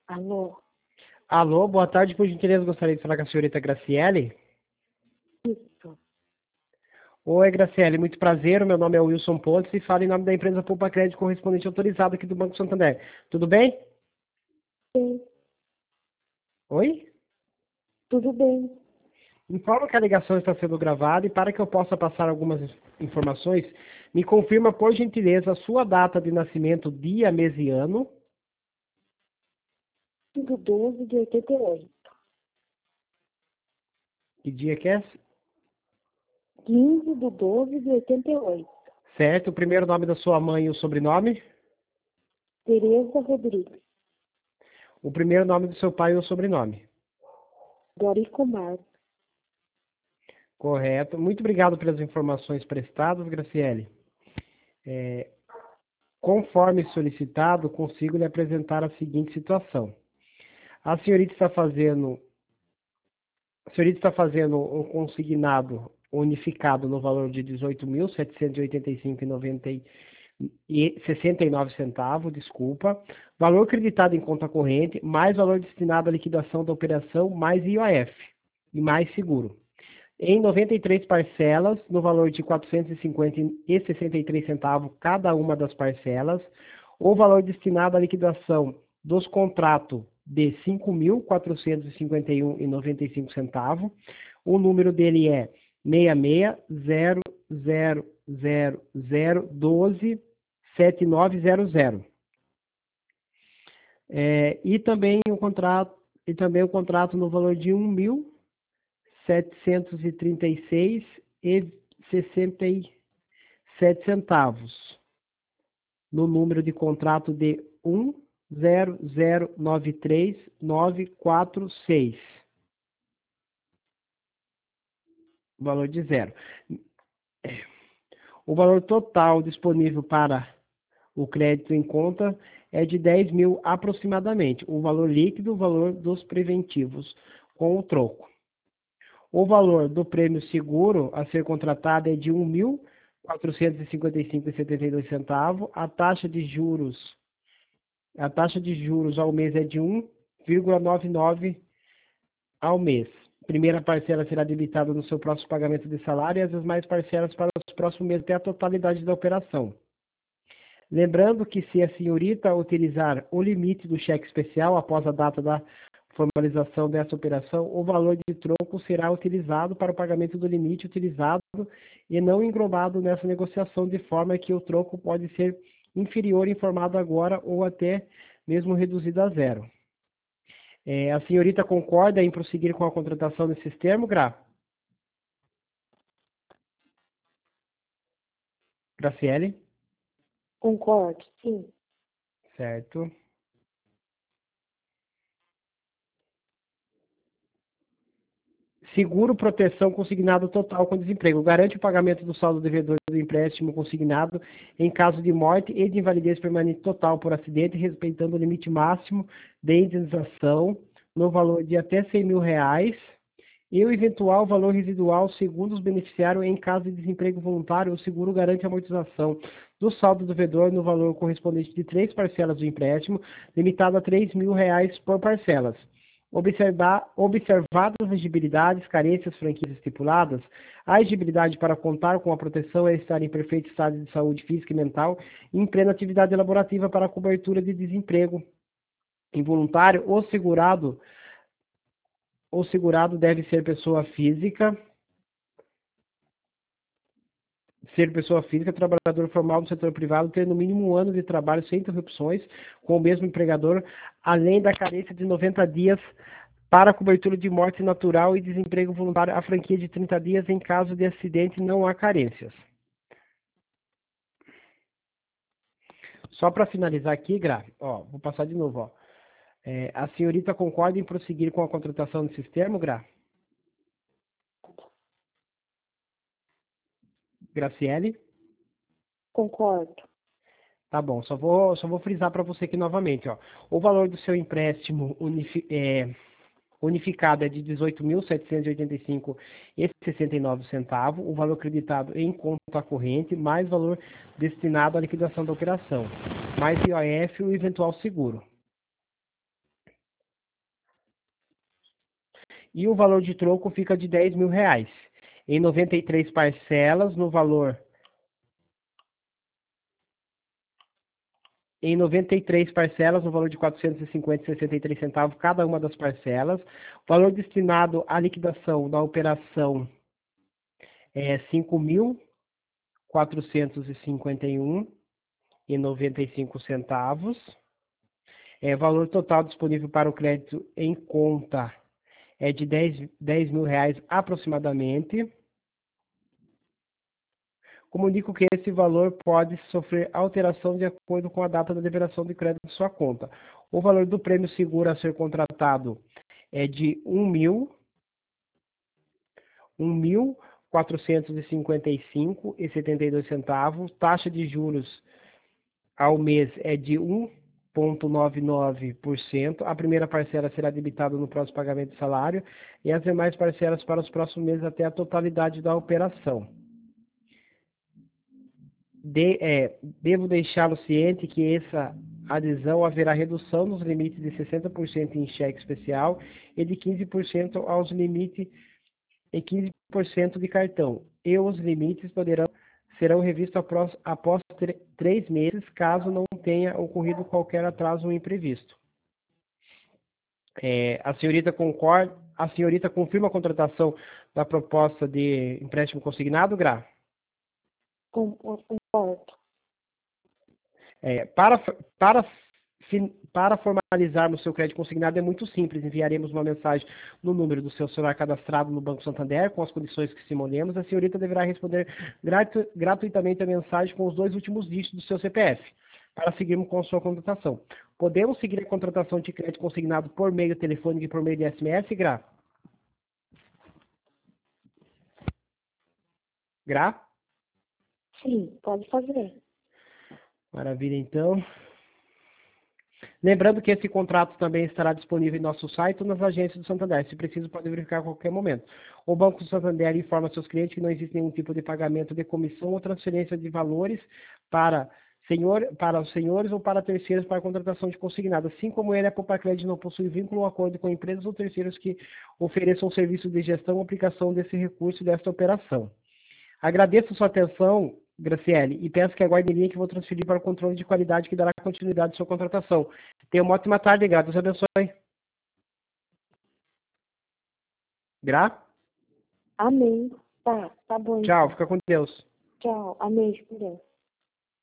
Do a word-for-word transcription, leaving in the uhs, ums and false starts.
Alô? Alô, boa tarde, por gentileza, gostaria de falar com a senhorita Graciele. Isso. Oi, Graciele, muito prazer, o meu nome é Wilson Pontes e falo em nome da empresa Poupa Crédito, correspondente autorizado aqui do Banco Santander. Tudo bem? Sim, Oi? tudo bem. Informo que a ligação está sendo gravada e para que eu possa passar algumas informações, me confirma, por gentileza, a sua data de nascimento, dia, mês e ano. Do doze de oitenta e oito. Que dia que é? quinze do doze de oitenta e oito. Certo, o primeiro nome da sua mãe e o sobrenome. Tereza Rodrigues. O primeiro nome do seu pai e o sobrenome. Dorico Marques. Correto. Muito obrigado pelas informações prestadas, Graciele. É, conforme solicitado, consigo lhe apresentar a seguinte situação. A senhorita está fazendo, a senhorita está fazendo um consignado unificado no valor de dezoito mil setecentos e oitenta e cinco reais e sessenta e nove centavos, desculpa. Valor creditado em conta corrente, mais valor destinado à liquidação da operação, mais I O F e mais seguro. Em noventa e três parcelas, no valor de quatrocentos e cinquenta e sessenta e três centavos cada uma das parcelas, o valor destinado à liquidação dos contratos de cinco mil quatrocentos e cinquenta e um reais e noventa e cinco centavos. O número dele é seis seis zero zero zero zero doze sete nove zero zero. É, e também o contrato e também o contrato no valor de um mil setecentos e trinta e seis reais e sessenta e sete centavos, no número de contrato de um zero zero nove três nove quatro seis, valor de zero. O valor total disponível para o crédito em conta é de dez mil aproximadamente, o valor líquido, o valor dos preventivos, com o troco. O valor do prêmio seguro a ser contratado é de um mil quatrocentos e cinquenta e cinco reais e setenta e dois centavos. A taxa de juros, a taxa de juros ao mês é de um vírgula noventa e nove ao mês. Primeira parcela será debitada no seu próximo pagamento de salário e as demais parcelas para os próximos meses até a totalidade da operação. Lembrando que se a senhorita utilizar o limite do cheque especial após a data da formalização dessa operação, o valor de troco será utilizado para o pagamento do limite utilizado e não englobado nessa negociação, de forma que o troco pode ser inferior informado agora ou até mesmo reduzido a zero. É, a senhorita concorda em prosseguir com a contratação desses termos, Gra? Graciele? Concordo, sim. Certo. Seguro proteção consignado total com desemprego. Garante o pagamento do saldo devedor do empréstimo consignado em caso de morte e de invalidez permanente total por acidente, respeitando o limite máximo de indenização no valor de até cem mil reais e o eventual valor residual segundo os beneficiários em caso de desemprego voluntário. O seguro garante a amortização do saldo devedor no valor correspondente de três parcelas do empréstimo, limitado a três mil reais por parcelas. Observar, observadas as exigibilidades, carências, franquias estipuladas, a exigibilidade para contar com a proteção é estar em perfeito estado de saúde física e mental e em plena atividade laborativa para a cobertura de desemprego involuntário. O segurado, o segurado deve ser pessoa física, ser pessoa física, trabalhador formal do setor privado, ter no mínimo um ano de trabalho sem interrupções com o mesmo empregador, além da carência de noventa dias para a cobertura de morte natural e desemprego voluntário, a franquia de trinta dias em caso de acidente não há carências. Só para finalizar aqui, Gra, ó, vou passar de novo. Ó. É, a senhorita concorda em prosseguir com a contratação desses termos, Gra? Graciele? Concordo. Tá bom, só vou, só vou frisar para você aqui novamente. Ó. O valor do seu empréstimo unifi, é, unificado é de dezoito mil setecentos e oitenta e cinco reais e sessenta e nove centavos, o valor creditado em conta corrente, mais valor destinado à liquidação da operação, mais I O F e o eventual seguro. e o valor de troco fica de dez mil reais. Em noventa e três parcelas, no valor em noventa e três parcelas, no valor de quatrocentos e cinquenta vírgula sessenta e três centavos cada uma das parcelas. O valor destinado à liquidação da operação é cinco mil quatrocentos e cinquenta e um reais e noventa e cinco centavos. É, valor total disponível para o crédito em conta é de dez mil reais aproximadamente. Comunico que esse valor pode sofrer alteração de acordo com a data da liberação de crédito de sua conta. O valor do prêmio seguro a ser contratado é de um mil, um mil quatrocentos e cinquenta e cinco reais e setenta e dois centavos. Taxa de juros ao mês é de um vírgula noventa e nove por cento. A primeira parcela será debitada no próximo pagamento de salário e as demais parcelas para os próximos meses até a totalidade da operação. De, é, devo deixá-lo ciente que essa adesão haverá redução nos limites de sessenta por cento em cheque especial e de quinze por cento aos limites e quinze por cento de cartão. E os limites poderão serão revistos após, após três meses, caso não tenha ocorrido qualquer atraso ou imprevisto. É, a senhorita concorda? A senhorita confirma a contratação da proposta de empréstimo consignado, Gra? Concordo. É, para, para, para formalizarmos seu crédito consignado é muito simples. Enviaremos uma mensagem no número do seu celular cadastrado no Banco Santander com as condições que simulemos. A senhorita deverá responder gratu, gratuitamente a mensagem com os dois últimos dígitos do seu C P F para seguirmos com a sua contratação. Podemos seguir a contratação de crédito consignado por meio telefônico e por meio de S M S, Gra? Gra? Sim, pode fazer. Maravilha, então. Lembrando que esse contrato também estará disponível em nosso site ou nas agências do Santander. Se preciso, pode verificar a qualquer momento. O Banco do Santander informa seus clientes que não existe nenhum tipo de pagamento de comissão ou transferência de valores para, senhor, para os senhores ou para terceiros para a contratação de consignado. Assim como ele, a Poupa Crédito não possui vínculo ou acordo com empresas ou terceiros que ofereçam serviços de gestão ou aplicação desse recurso e desta operação. Agradeço sua atenção, Graciele, e peço que aguarde em linha que vou transferir para o controle de qualidade que dará continuidade à sua contratação. Tenha uma ótima tarde, Gra. Deus abençoe. Gra? Amém. Tá, tá bom Tchau, então. fica com Deus. Tchau. Amém, com Deus.